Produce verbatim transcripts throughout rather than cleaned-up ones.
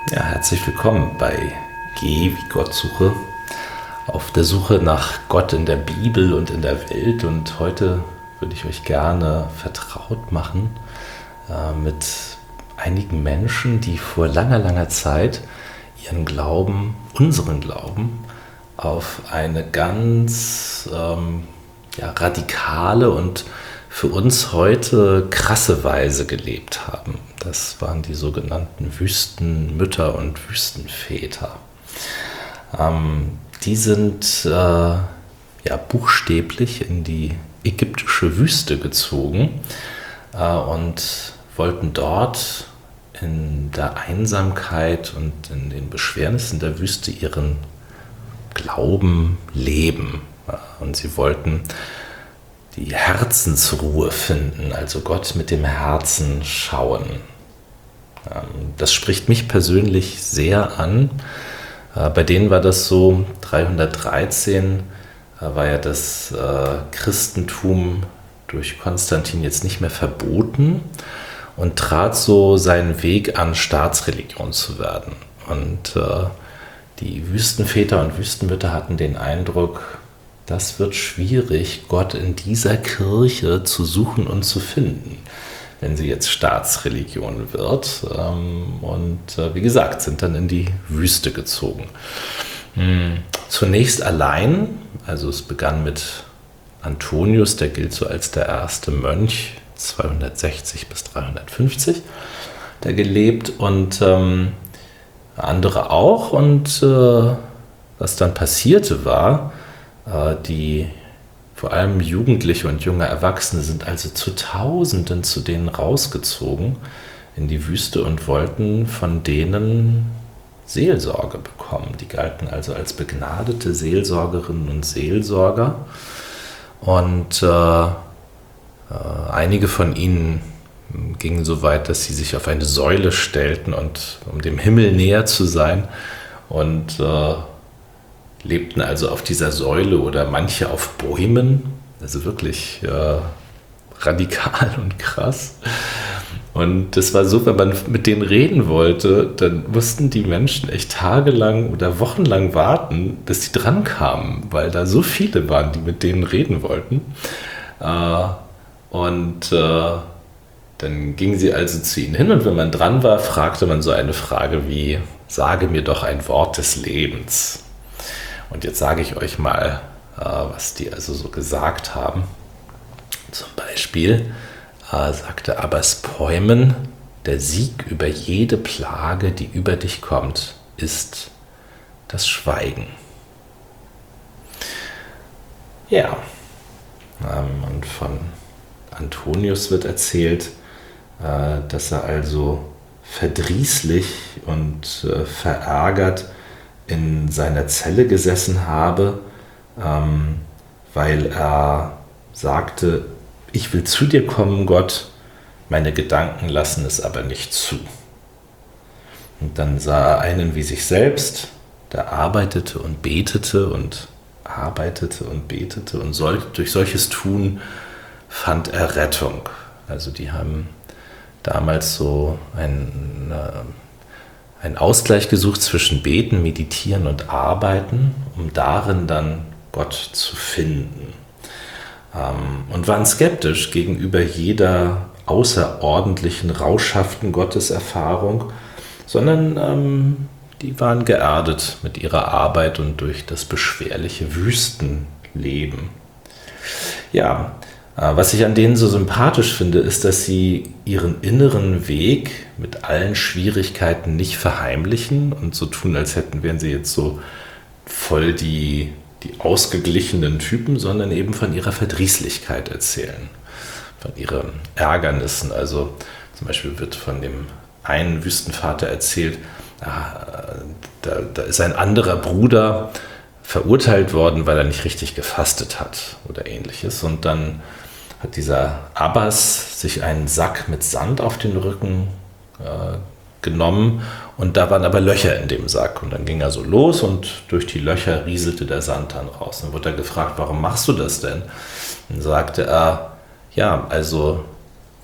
Ja, herzlich willkommen bei Geh wie Gott suche, auf der Suche nach Gott in der Bibel und in der Welt. Und heute würde ich euch gerne vertraut machen äh, mit einigen Menschen, die vor langer, langer Zeit ihren Glauben, unseren Glauben, auf eine ganz ähm, ja, radikale und für uns heute krasse Weise gelebt haben. Das waren die sogenannten Wüstenmütter und Wüstenväter. Ähm, die sind äh, ja, buchstäblich in die ägyptische Wüste gezogen äh, und wollten dort in der Einsamkeit und in den Beschwernissen der Wüste ihren Glauben leben. Und sie wollten die Herzensruhe finden, also Gott mit dem Herzen schauen. Das spricht mich persönlich sehr an. Bei denen war das so, dreihundertdreizehn war ja das Christentum durch Konstantin jetzt nicht mehr verboten und trat so seinen Weg an, Staatsreligion zu werden. Und die Wüstenväter und Wüstenmütter hatten den Eindruck, das wird schwierig, Gott in dieser Kirche zu suchen und zu finden, wenn sie jetzt Staatsreligion wird. Und wie gesagt, sind dann in die Wüste gezogen. Zunächst allein, also es begann mit Antonius, der gilt so als der erste Mönch, zweihundertsechzig bis dreihundertfünfzig, der gelebt und ähm, andere auch. Und äh, was dann passierte war, die vor allem Jugendliche und junge Erwachsene sind also zu Tausenden zu denen rausgezogen in die Wüste und wollten von denen Seelsorge bekommen. Die galten also als begnadete Seelsorgerinnen und Seelsorger. Und äh, äh, einige von ihnen gingen so weit, dass sie sich auf eine Säule stellten, und um dem Himmel näher zu sein, und äh, lebten also auf dieser Säule oder manche auf Bäumen, also wirklich äh, radikal und krass. Und das war so, wenn man mit denen reden wollte, dann mussten die Menschen echt tagelang oder wochenlang warten, bis sie dran kamen, weil da so viele waren, die mit denen reden wollten. Äh, und äh, dann gingen sie also zu ihnen hin, und wenn man dran war, fragte man so eine Frage wie: Sage mir doch ein Wort des Lebens. Und jetzt sage ich euch mal, äh, was die also so gesagt haben. Zum Beispiel äh, sagte Abbas Peumen, der Sieg über jede Plage, die über dich kommt, ist das Schweigen. Ja, ähm, und von Antonius wird erzählt, äh, dass er also verdrießlich und äh, verärgert in seiner Zelle gesessen habe, ähm, weil er sagte: Ich will zu dir kommen, Gott, meine Gedanken lassen es aber nicht zu. Und dann sah er einen wie sich selbst, der arbeitete und betete und arbeitete und betete, und sol- durch solches Tun fand er Rettung. Also die haben damals so ein äh, einen Ausgleich gesucht zwischen Beten, Meditieren und Arbeiten, um darin dann Gott zu finden. Ähm, und waren skeptisch gegenüber jeder außerordentlichen, rauschhaften Gotteserfahrung, sondern ähm, die waren geerdet mit ihrer Arbeit und durch das beschwerliche Wüstenleben. Ja, was ich an denen so sympathisch finde, ist, dass sie ihren inneren Weg mit allen Schwierigkeiten nicht verheimlichen und so tun, als hätten, wären sie jetzt so voll die, die ausgeglichenen Typen, sondern eben von ihrer Verdrießlichkeit erzählen, von ihren Ärgernissen. Also zum Beispiel wird von dem einen Wüstenvater erzählt, ah, da, da ist ein anderer Bruder verurteilt worden, weil er nicht richtig gefastet hat oder ähnliches. Und dann hat dieser Abbas sich einen Sack mit Sand auf den Rücken äh, genommen, und da waren aber Löcher in dem Sack. Und dann ging er so los, und durch die Löcher rieselte der Sand dann raus. Dann wurde er gefragt: Warum machst du das denn? Dann sagte er: Ja, also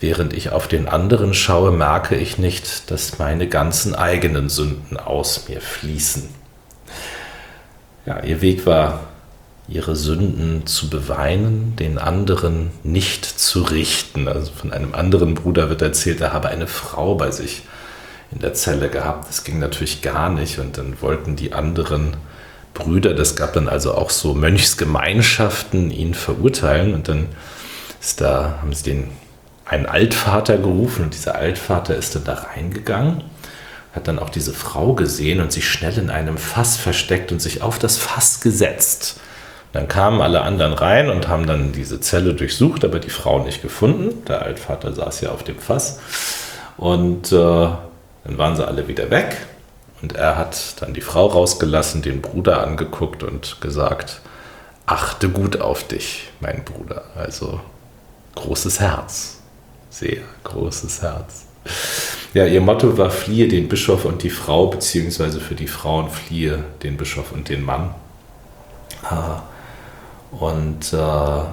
während ich auf den anderen schaue, merke ich nicht, dass meine ganzen eigenen Sünden aus mir fließen. Ja, ihr Weg war, ihre Sünden zu beweinen, den anderen nicht zu richten. Also von einem anderen Bruder wird erzählt, er habe eine Frau bei sich in der Zelle gehabt. Das ging natürlich gar nicht und dann wollten die anderen Brüder, das gab dann also auch so Mönchsgemeinschaften, ihn verurteilen und dann ist da, haben sie den einen Altvater gerufen und dieser Altvater ist dann da reingegangen, hat dann auch diese Frau gesehen und sich schnell in einem Fass versteckt und sich auf das Fass gesetzt. Dann kamen alle anderen rein und haben dann diese Zelle durchsucht, aber die Frau nicht gefunden. Der Altvater saß ja auf dem Fass und äh, dann waren sie alle wieder weg und er hat dann die Frau rausgelassen, den Bruder angeguckt und gesagt, achte gut auf dich, mein Bruder. Also großes Herz, sehr großes Herz. Ja, ihr Motto war, fliehe den Bischof und die Frau, beziehungsweise für die Frauen fliehe den Bischof und den Mann. Und äh,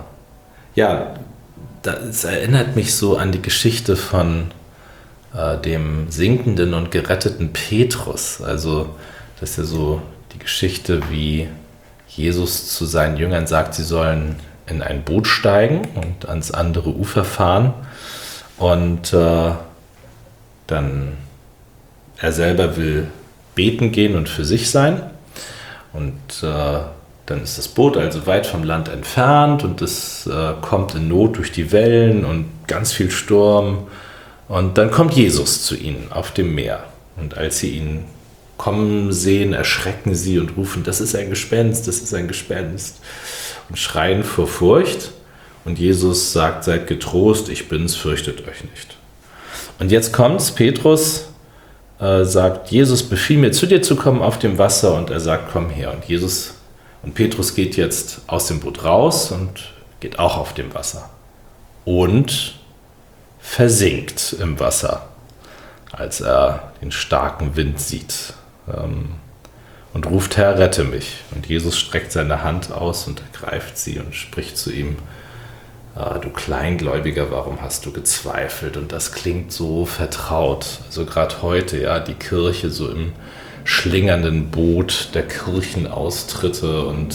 ja, das erinnert mich so an die Geschichte von äh, dem sinkenden und geretteten Petrus. Also das ist ja so die Geschichte, wie Jesus zu seinen Jüngern sagt, sie sollen in ein Boot steigen und ans andere Ufer fahren. Und äh, dann er selber will beten gehen und für sich sein. Und äh, dann ist das Boot also weit vom Land entfernt und es äh, kommt in Not durch die Wellen und ganz viel Sturm. Und dann kommt Jesus zu ihnen auf dem Meer. Und als sie ihn kommen sehen, erschrecken sie und rufen, das ist ein Gespenst, das ist ein Gespenst. Und schreien vor Furcht. Und Jesus sagt, seid getrost, ich bin's, fürchtet euch nicht. Und jetzt kommt's, Petrus äh, sagt, Jesus, befiehl mir, zu dir zu kommen auf dem Wasser. Und er sagt, komm her. Und Jesus und Petrus geht jetzt aus dem Boot raus und geht auch auf dem Wasser. Und versinkt im Wasser, als er den starken Wind sieht. Ähm, und ruft, Herr, rette mich. Und Jesus streckt seine Hand aus und ergreift sie und spricht zu ihm, ah, du Kleingläubiger, warum hast du gezweifelt? Und das klingt so vertraut. Also gerade heute, ja, die Kirche so im schlingernden Boot der Kirchenaustritte und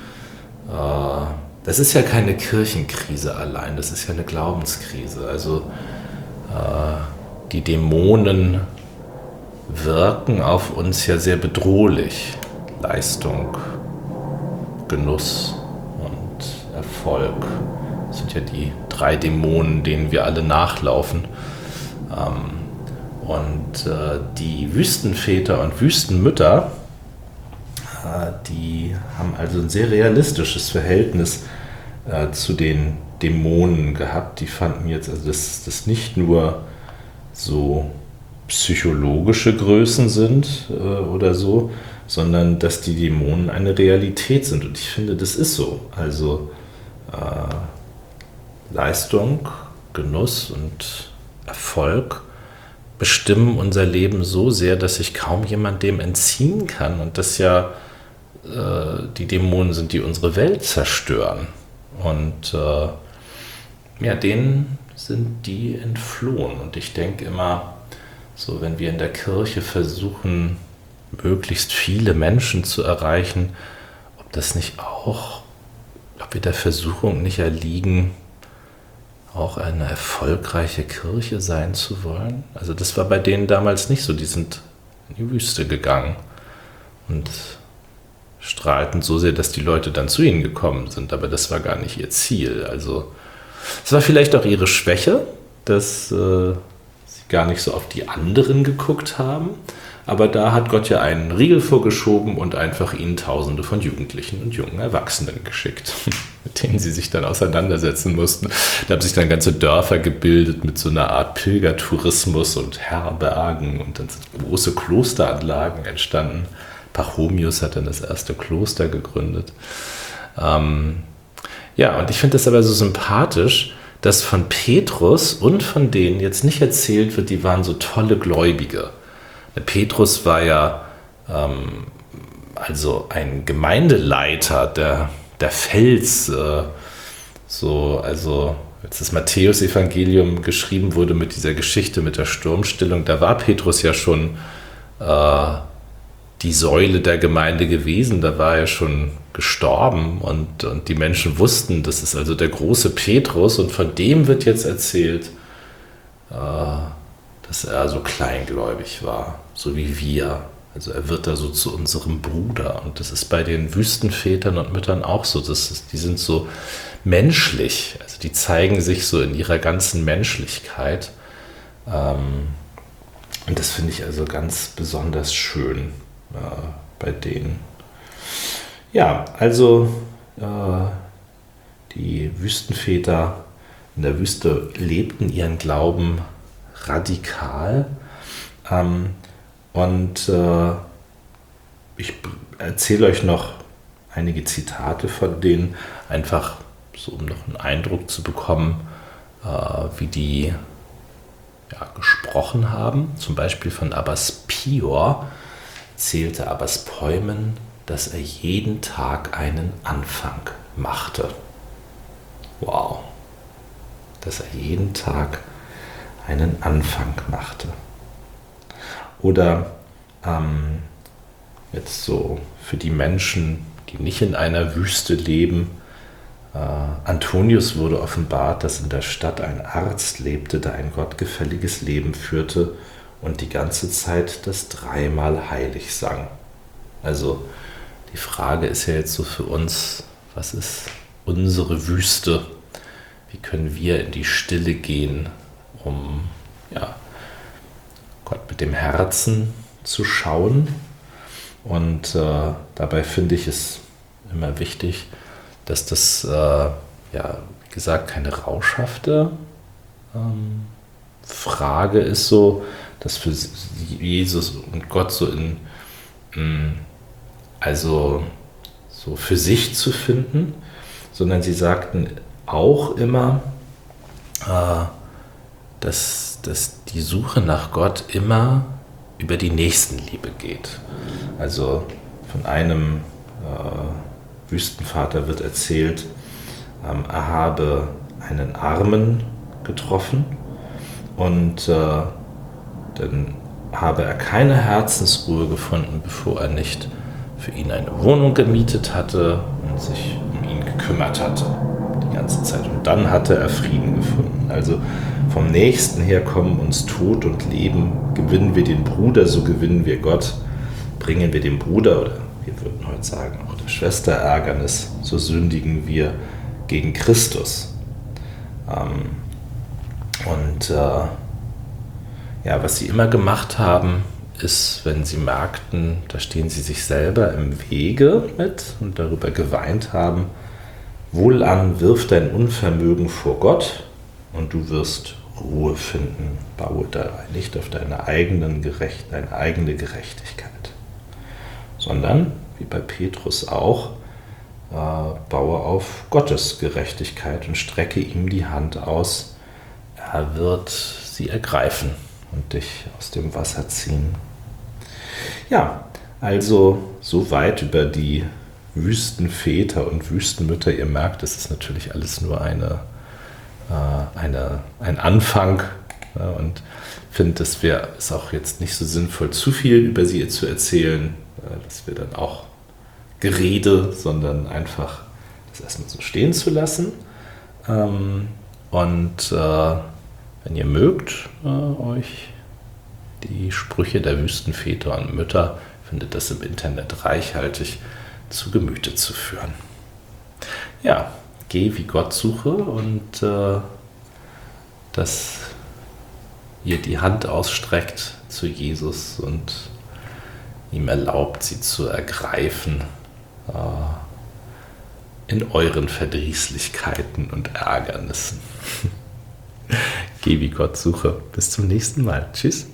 äh, das ist ja keine Kirchenkrise allein, das ist ja eine Glaubenskrise. Also äh, die Dämonen wirken auf uns ja sehr bedrohlich. Leistung, Genuss und Erfolg. Das sind ja die drei Dämonen, denen wir alle nachlaufen. Ähm, und äh, die Wüstenväter und Wüstenmütter, äh, die haben also ein sehr realistisches Verhältnis äh, zu den Dämonen gehabt. Die fanden jetzt, also dass das nicht nur so psychologische Größen sind äh, oder so, sondern dass die Dämonen eine Realität sind. Und ich finde, das ist so. Also äh, Leistung, Genuss und Erfolg bestimmen unser Leben so sehr, dass sich kaum jemand dem entziehen kann. Und das ja äh, die Dämonen sind, die unsere Welt zerstören. Und äh, ja, denen sind die entflohen. Und ich denke immer, so wenn wir in der Kirche versuchen, möglichst viele Menschen zu erreichen, ob das nicht auch, ob wir der Versuchung nicht erliegen, auch eine erfolgreiche Kirche sein zu wollen. Also das war bei denen damals nicht so. Die sind in die Wüste gegangen und strahlten so sehr, dass die Leute dann zu ihnen gekommen sind. Aber das war gar nicht ihr Ziel. Also es war vielleicht auch ihre Schwäche, dass äh, sie gar nicht so auf die anderen geguckt haben. Aber da hat Gott ja einen Riegel vorgeschoben und einfach ihnen Tausende von Jugendlichen und jungen Erwachsenen geschickt, mit denen sie sich dann auseinandersetzen mussten. Da haben sich dann ganze Dörfer gebildet mit so einer Art Pilgertourismus und Herbergen und dann sind große Klosteranlagen entstanden. Pachomius hat dann das erste Kloster gegründet. Ähm, ja, und ich finde das aber so sympathisch, dass von Petrus und von denen jetzt nicht erzählt wird, die waren so tolle Gläubige. Petrus war ja ähm, also ein Gemeindeleiter, der, der Fels, äh, so, also als das Matthäus-Evangelium geschrieben wurde mit dieser Geschichte mit der Sturmstillung, da war Petrus ja schon äh, die Säule der Gemeinde gewesen, da war er schon gestorben und, und die Menschen wussten, das ist also der große Petrus und von dem wird jetzt erzählt, äh, dass er so kleingläubig war, so wie wir. Also er wird da so zu unserem Bruder und das ist bei den Wüstenvätern und Müttern auch so. Das ist, die sind so menschlich, also die zeigen sich so in ihrer ganzen Menschlichkeit. Ähm, und das finde ich also ganz besonders schön äh, bei denen. Ja, also äh, die Wüstenväter in der Wüste lebten ihren Glauben radikal. Ähm, Und äh, ich erzähle euch noch einige Zitate von denen, einfach so, um noch einen Eindruck zu bekommen, äh, wie die ja, gesprochen haben. Zum Beispiel von Abbas Pior erzählte Abbas Peumen, dass er jeden Tag einen Anfang machte. Wow, dass er jeden Tag einen Anfang machte. Oder ähm, jetzt so für die Menschen, die nicht in einer Wüste leben, äh, Antonius wurde offenbart, dass in der Stadt ein Arzt lebte, der ein gottgefälliges Leben führte und die ganze Zeit das dreimal heilig sang. Also die Frage ist ja jetzt so für uns, was ist unsere Wüste? Wie können wir in die Stille gehen, um ja, Gott mit dem Herzen zu schauen. Und äh, dabei finde ich es immer wichtig, dass das, äh, ja, wie gesagt, keine rauschhafte ähm, Frage ist, so, dass für Jesus und Gott so in, mh, also so für sich zu finden, sondern sie sagten auch immer, äh, dass, dass die Suche nach Gott immer über die Nächstenliebe geht. Also von einem äh, Wüstenvater wird erzählt, ähm, er habe einen Armen getroffen und äh, dann habe er keine Herzensruhe gefunden, bevor er nicht für ihn eine Wohnung gemietet hatte und sich um ihn gekümmert hatte die ganze Zeit. Und dann hatte er Frieden gefunden. Also vom Nächsten her kommen uns Tod und Leben. Gewinnen wir den Bruder, so gewinnen wir Gott. Bringen wir dem Bruder, oder wir würden heute sagen auch der Schwester Ärgernis, so sündigen wir gegen Christus. Ähm, und äh, ja, was sie immer gemacht haben, ist, wenn sie merkten, da stehen sie sich selber im Wege mit und darüber geweint haben, wohlan, wirf dein Unvermögen vor Gott und du wirst Ruhe finden. Baue dabei nicht auf deine, eigenen Gerecht, deine eigene Gerechtigkeit, sondern, wie bei Petrus auch, äh, baue auf Gottes Gerechtigkeit und strecke ihm die Hand aus. Er wird sie ergreifen und dich aus dem Wasser ziehen. Ja, also soweit über die Wüstenväter und Wüstenmütter. Ihr merkt, es ist natürlich alles nur eine Eine, ein Anfang, ja, und finde, es wäre es auch jetzt nicht so sinnvoll, zu viel über sie zu erzählen, dass wir dann auch Gerede, sondern einfach das erstmal so stehen zu lassen. Und äh, wenn ihr mögt, äh, euch die Sprüche der Wüstenväter und Mütter, findet das im Internet reichhaltig zu Gemüte zu führen. Ja, geh wie Gott suche und äh, dass ihr die Hand ausstreckt zu Jesus und ihm erlaubt, sie zu ergreifen äh, in euren Verdrießlichkeiten und Ärgernissen. Geh wie Gott suche. Bis zum nächsten Mal. Tschüss.